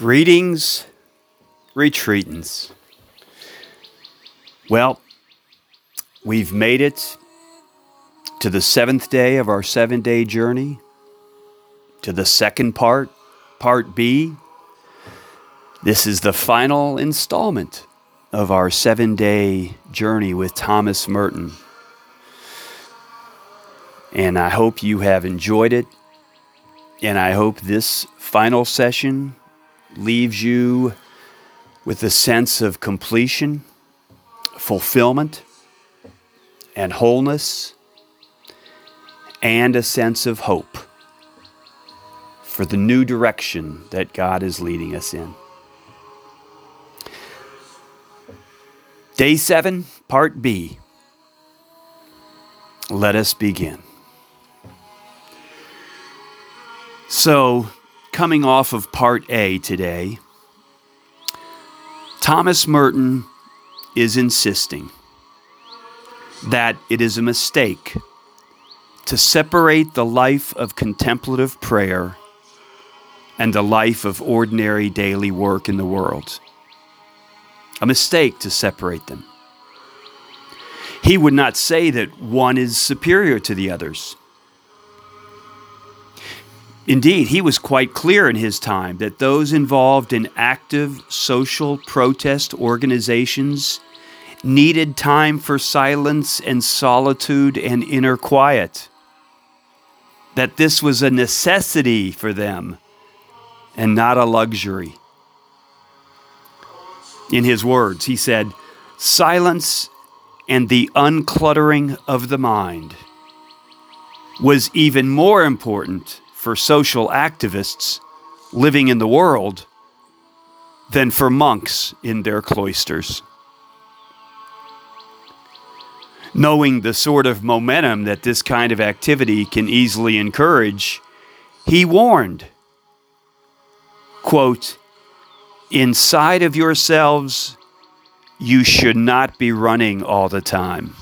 Greetings, retreatants. Well, we've made it to the 7th day of our 7-day journey, to the second part, Part B. This is the final installment of our 7-day journey with Thomas Merton. And I hope you have enjoyed it. And I hope this final session leaves you with a sense of completion, fulfillment, and wholeness, and a sense of hope for the new direction that God is leading us in. Day 7, Part B. Let us begin. So, coming off of Part A today, Thomas Merton is insisting that it is a mistake to separate the life of contemplative prayer and the life of ordinary daily work in the world. A mistake to separate them. He would not say that one is superior to the others. Indeed, he was quite clear in his time that those involved in active social protest organizations needed time for silence and solitude and inner quiet. That this was a necessity for them and not a luxury. In his words, he said, "Silence and the uncluttering of the mind was even more important for social activists living in the world than for monks in their cloisters." Knowing the sort of momentum that this kind of activity can easily encourage, he warned, quote, "Inside of yourselves, you should not be running all the time.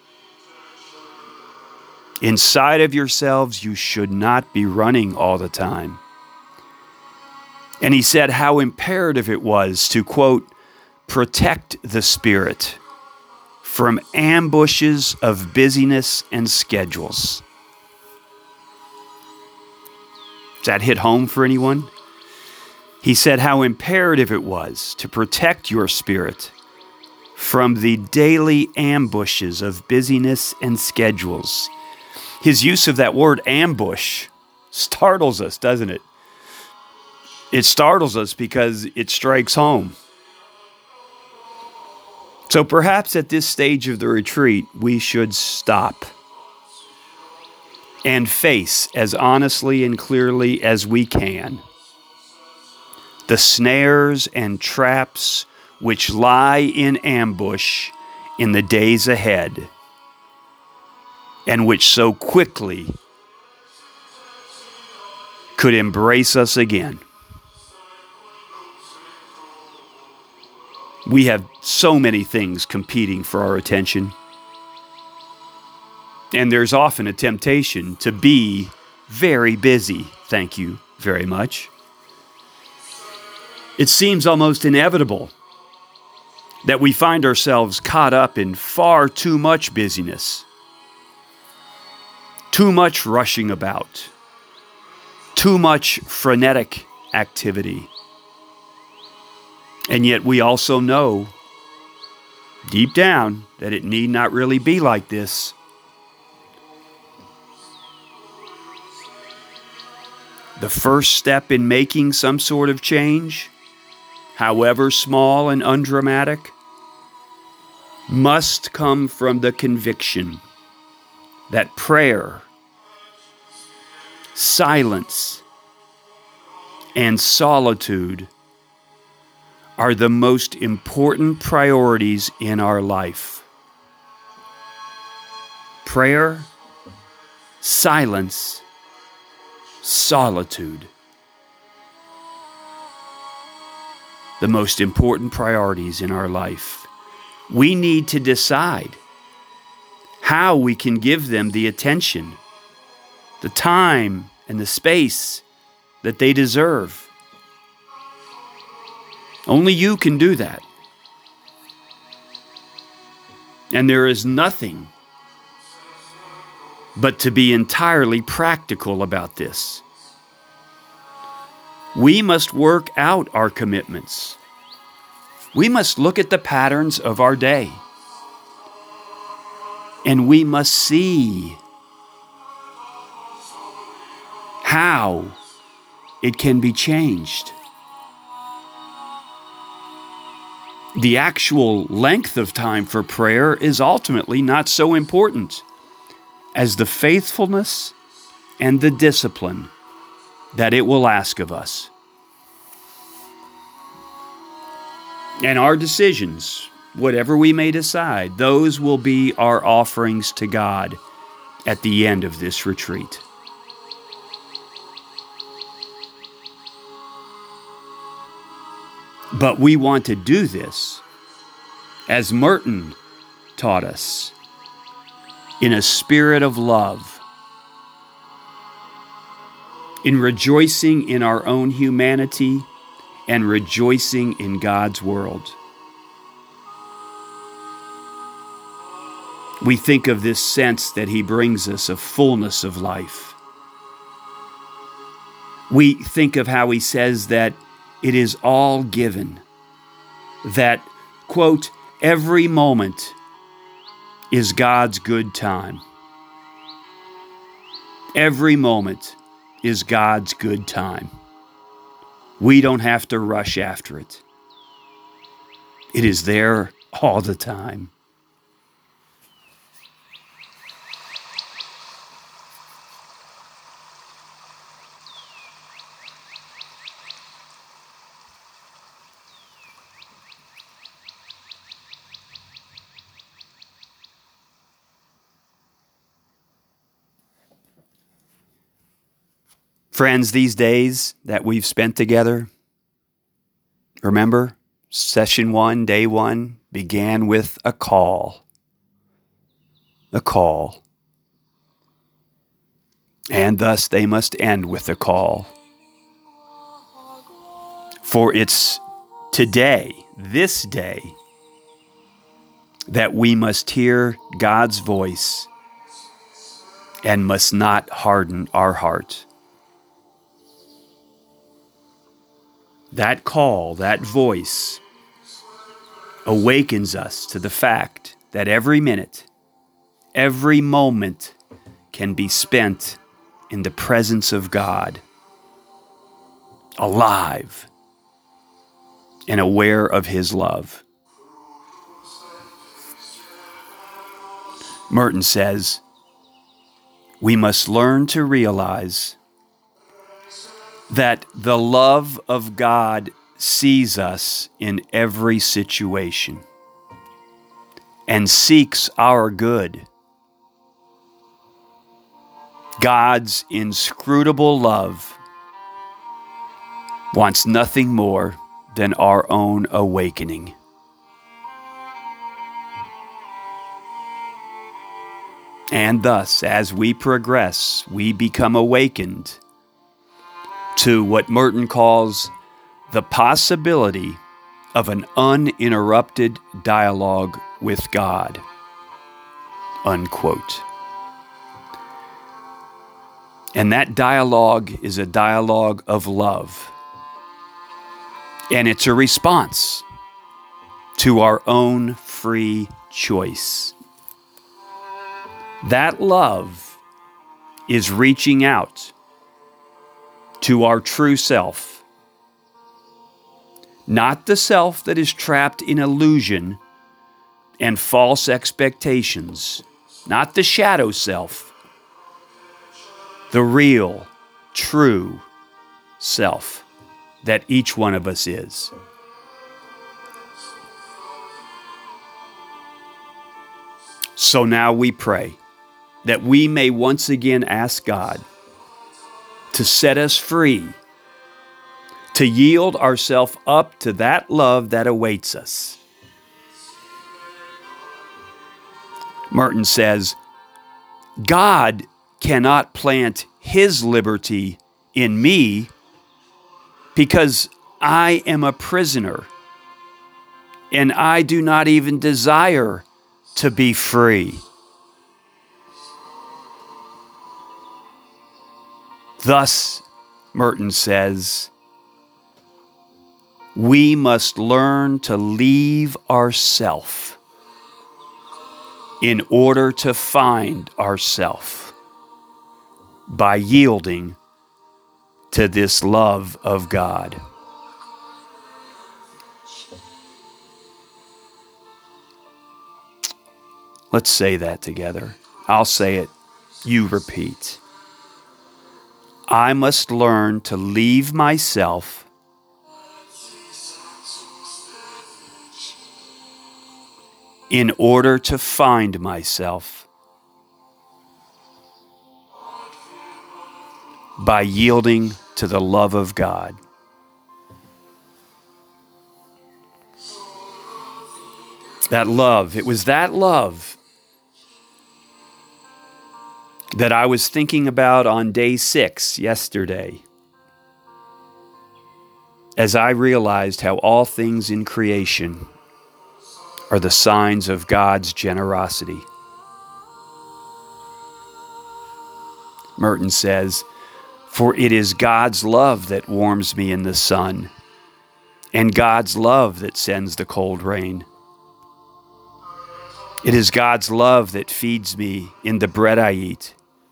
Inside of yourselves, you should not be running all the time." And he said how imperative it was to, quote, "protect the spirit from ambushes of busyness and schedules." Does that hit home for anyone? He said how imperative it was to protect your spirit from the daily ambushes of busyness and schedules. His use of that word ambush startles us, doesn't it? It startles us because it strikes home. So perhaps at this stage of the retreat, we should stop and face as honestly and clearly as we can the snares and traps which lie in ambush in the days ahead, and which so quickly could embrace us again. We have so many things competing for our attention, and there's often a temptation to be very busy. Thank you very much. It seems almost inevitable that we find ourselves caught up in far too much busyness, too much rushing about, too much frenetic activity. And yet we also know deep down that it need not really be like this. The first step in making some sort of change, however small and undramatic, must come from the conviction that prayer, silence, and solitude are the most important priorities in our life. Prayer, silence, solitude. The most important priorities in our life. We need to decide how we can give them the attention, the time, and the space that they deserve. Only you can do that. And there is nothing but to be entirely practical about this. We must work out our commitments. We must look at the patterns of our day. And we must see how it can be changed. The actual length of time for prayer is ultimately not so important as the faithfulness and the discipline that it will ask of us. And our decisions, whatever we may decide, those will be our offerings to God at the end of this retreat. But we want to do this, as Merton taught us, in a spirit of love, in rejoicing in our own humanity and rejoicing in God's world. We think of this sense that He brings us of fullness of life. We think of how He says that it is all given, that, quote, every moment is God's good time. Every moment is God's good time. We don't have to rush after it. It is there all the time. Friends, these days that we've spent together, remember, session 1, day 1, began with a call. A call. And thus they must end with a call. For it's today, this day, that we must hear God's voice and must not harden our heart. That call, that voice, awakens us to the fact that every minute, every moment can be spent in the presence of God, alive and aware of His love. Merton says, we must learn to realize that the love of God sees us in every situation and seeks our good. God's inscrutable love wants nothing more than our own awakening. And thus, as we progress, we become awakened to what Merton calls the possibility of an uninterrupted dialogue with God, unquote. And that dialogue is a dialogue of love. And it's a response to our own free choice. That love is reaching out to our true self, not the self that is trapped in illusion and false expectations, not the shadow self, the real, true self that each one of us is. So now we pray that we may once again ask God to set us free, to yield ourselves up to that love that awaits us. Merton says, God cannot plant His liberty in me because I am a prisoner and I do not even desire to be free. Thus, Merton says, we must learn to leave ourself in order to find ourself by yielding to this love of God. Let's say that together. I'll say it. You repeat. I must learn to leave myself in order to find myself by yielding to the love of God. That love, it was that love that I was thinking about on day 6 yesterday, as I realized how all things in creation are the signs of God's generosity. Merton says, for it is God's love that warms me in the sun, and God's love that sends the cold rain. It is God's love that feeds me in the bread I eat,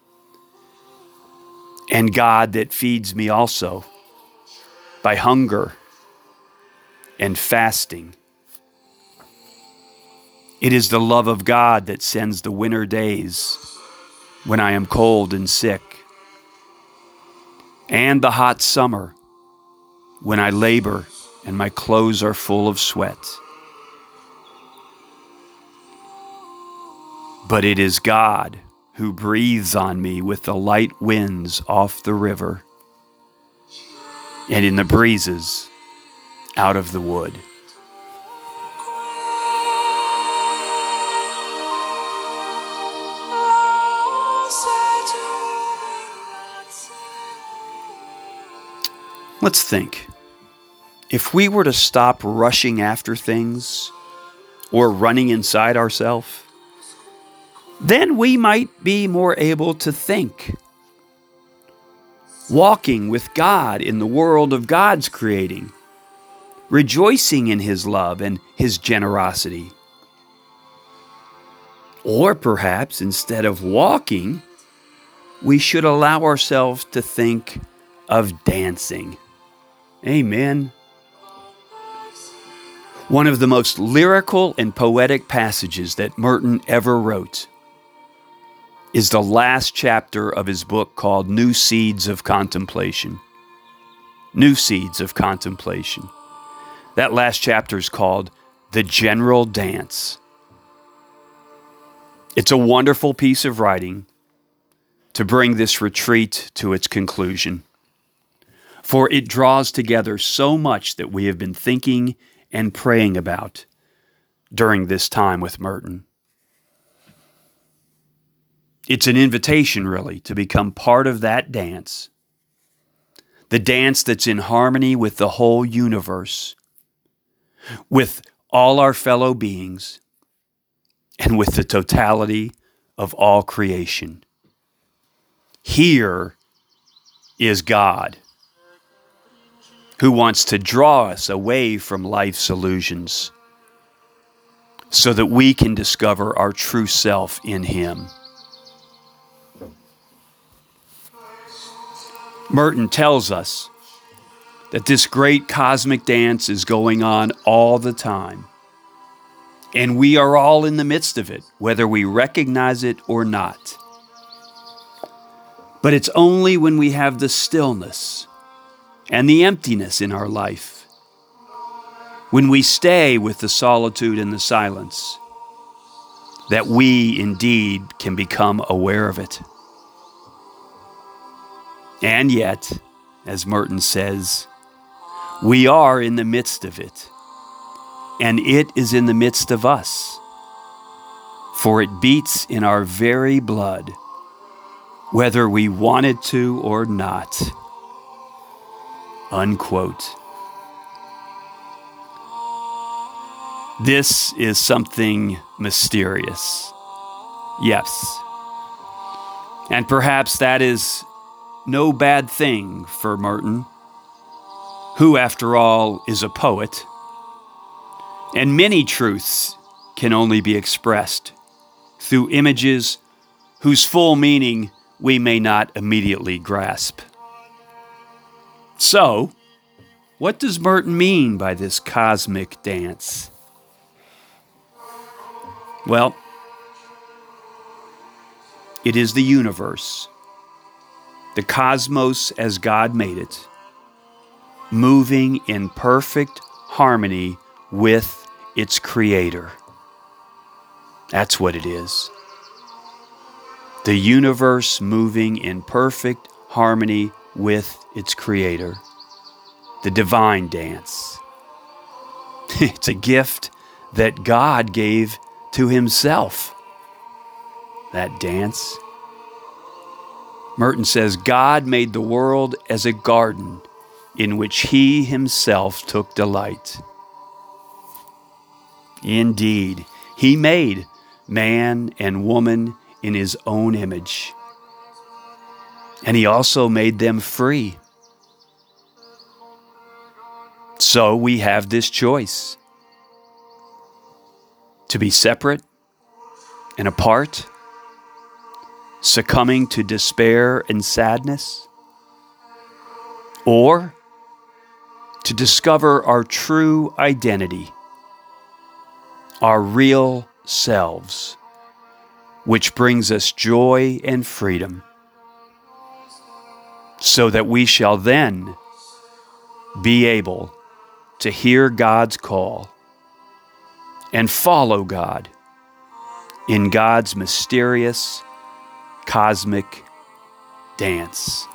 and God that feeds me also by hunger and fasting. It is the love of God that sends the winter days when I am cold and sick, and the hot summer when I labor and my clothes are full of sweat. But it is God who breathes on me with the light winds off the river and in the breezes out of the wood. Let's think. If we were to stop rushing after things or running inside ourselves, then we might be more able to think. Walking with God in the world of God's creating, rejoicing in His love and His generosity. Or perhaps instead of walking, we should allow ourselves to think of dancing. Amen. One of the most lyrical and poetic passages that Merton ever wrote is the last chapter of his book called New Seeds of Contemplation. New Seeds of Contemplation. That last chapter is called The General Dance. It's a wonderful piece of writing to bring this retreat to its conclusion, for it draws together so much that we have been thinking and praying about during this time with Merton. It's an invitation, really, to become part of that dance, the dance that's in harmony with the whole universe, with all our fellow beings, and with the totality of all creation. Here is God, who wants to draw us away from life's illusions so that we can discover our true self in Him. Merton tells us that this great cosmic dance is going on all the time, and we are all in the midst of it, whether we recognize it or not. But it's only when we have the stillness and the emptiness in our life, when we stay with the solitude and the silence, that we indeed can become aware of it. And yet, as Merton says, we are in the midst of it, and it is in the midst of us, for it beats in our very blood, whether we wanted to or not. Unquote. This is something mysterious. Yes. And perhaps that is no bad thing for Merton, who, after all, is a poet. And many truths can only be expressed through images whose full meaning we may not immediately grasp. So, what does Merton mean by this cosmic dance? Well, it is the universe, the cosmos as God made it, moving in perfect harmony with its creator. That's what it is. The universe moving in perfect harmony with its creator. The divine dance. It's a gift that God gave to himself. That dance. Merton says, God made the world as a garden in which he himself took delight. Indeed, he made man and woman in his own image. And he also made them free. So we have this choice: to be separate and apart, succumbing to despair and sadness, or to discover our true identity, our real selves, which brings us joy and freedom, so that we shall then be able to hear God's call and follow God in God's mysterious cosmic dance.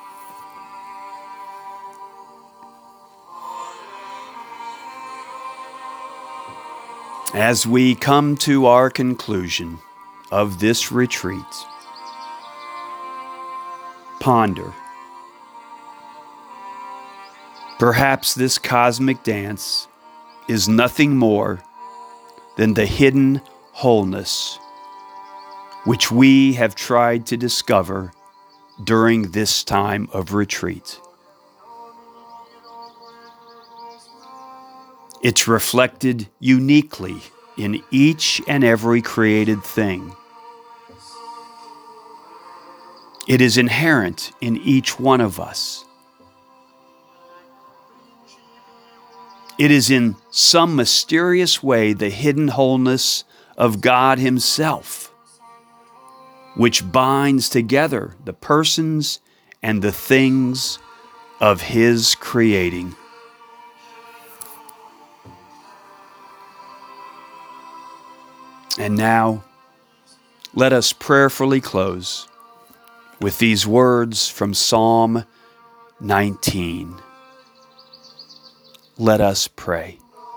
As we come to our conclusion of this retreat, ponder. Perhaps this cosmic dance is nothing more than the hidden wholeness which we have tried to discover during this time of retreat. It's reflected uniquely in each and every created thing. It is inherent in each one of us. It is in some mysterious way the hidden wholeness of God Himself, which binds together the persons and the things of His creating. And now, let us prayerfully close with these words from Psalm 19. Let us pray.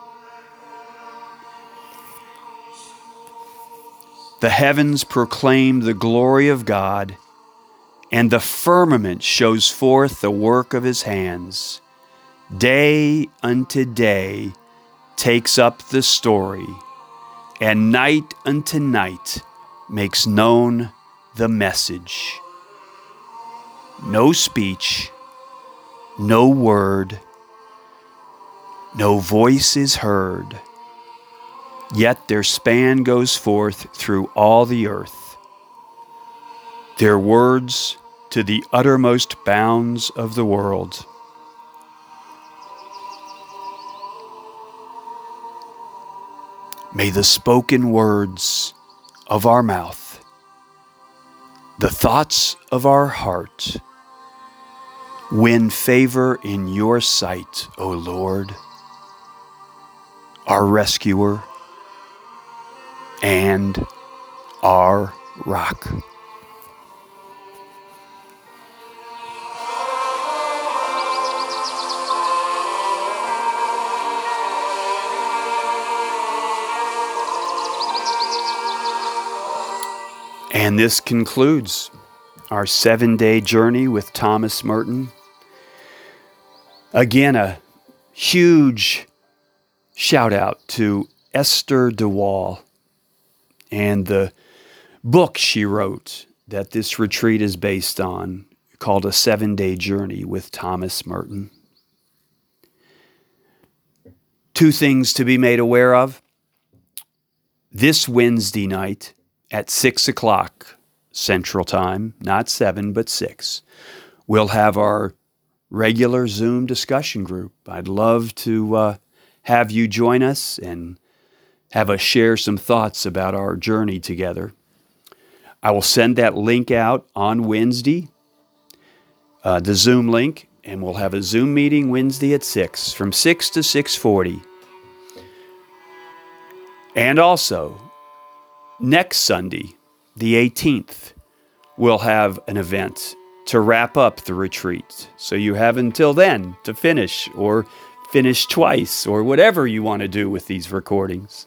The heavens proclaim the glory of God, and the firmament shows forth the work of His hands. Day unto day takes up the story, and night unto night makes known the message. No speech, no word, no voice is heard, yet their span goes forth through all the earth, their words to the uttermost bounds of the world. May the spoken words of our mouth, the thoughts of our heart, win favor in your sight, O Lord, our rescuer and our rock. And this concludes our 7-day journey with Thomas Merton. Again, a huge shout out to Esther DeWall and the book she wrote that this retreat is based on, called A 7-Day Journey with Thomas Merton. 2 things to be made aware of. This Wednesday night at 6 o'clock Central Time, not 7, but 6, we'll have our regular Zoom discussion group. I'd love to have you join us and have us share some thoughts about our journey together. I will send that link out on Wednesday, the Zoom link, and we'll have a Zoom meeting Wednesday at 6, from 6 to 6:40. And also, next Sunday, the 18th, we'll have an event to wrap up the retreat. So you have until then to finish, or finish twice, or whatever you want to do with these recordings.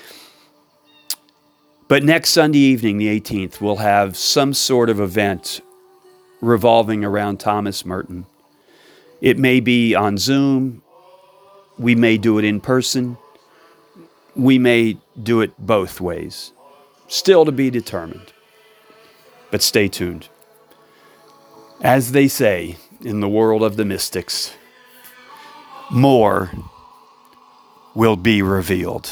But next Sunday evening, the 18th, we'll have some sort of event revolving around Thomas Merton. It may be on Zoom. We may do it in person. We may do it both ways. Still to be determined. But stay tuned. As they say in the world of the mystics, more will be revealed.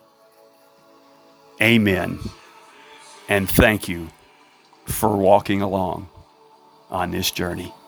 Amen. And thank you for walking along on this journey.